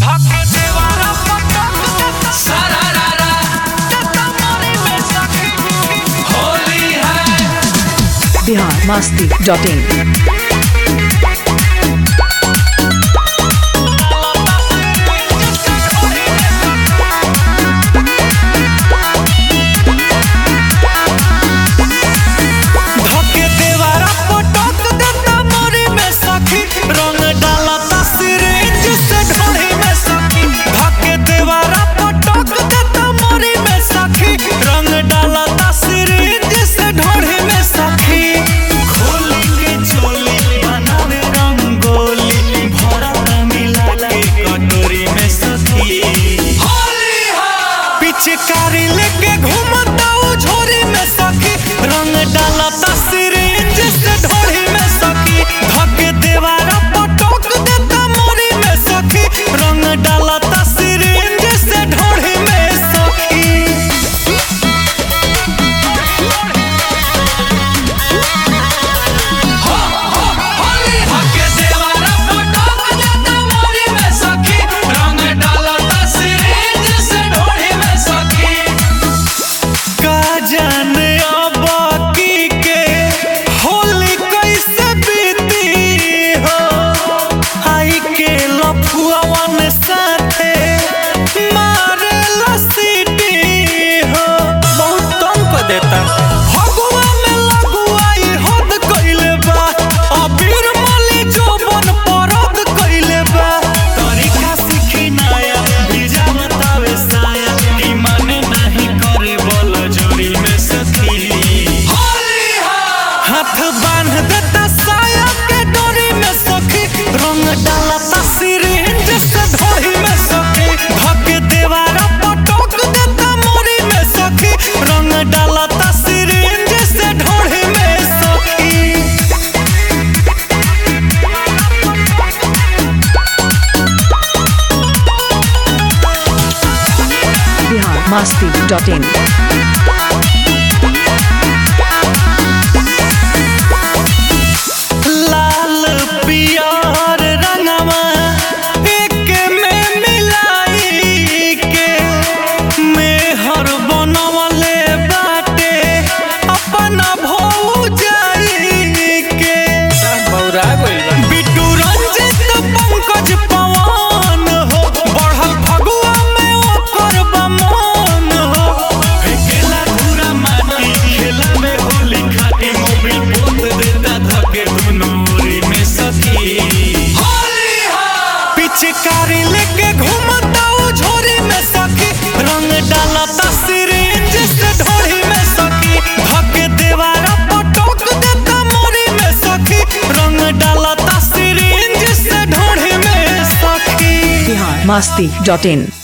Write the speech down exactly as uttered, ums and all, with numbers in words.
Bihar Masti dot इन। चिकारी लेके घूमता हूँ झोरी में सखी, रंग डालता सिरिंज से ढोरी में सखी, धके देवारा पटक देता मोरी में सखी, रंग डालता सिरिंज से ढोरी में सखी। हाथ बांध देता साया के डोरी में सखी, रंग डालता सिरिंज से ढोरी में सखी, धके देवारा पटक देता मोरी में सखी, रंग डालता सिरिंज से ढोरी में सखी। बिहार मस्ती डॉट इन। चिकारी लेके घूमता हूँ झोरी में सखी, रंग डालता सिरिंज से ढोरी में सखी, धके देवारा पटक देता मोरी में सखी, रंग डालता सिरिंज से ढोरी में सखी। बिहार मस्ती डॉट इन।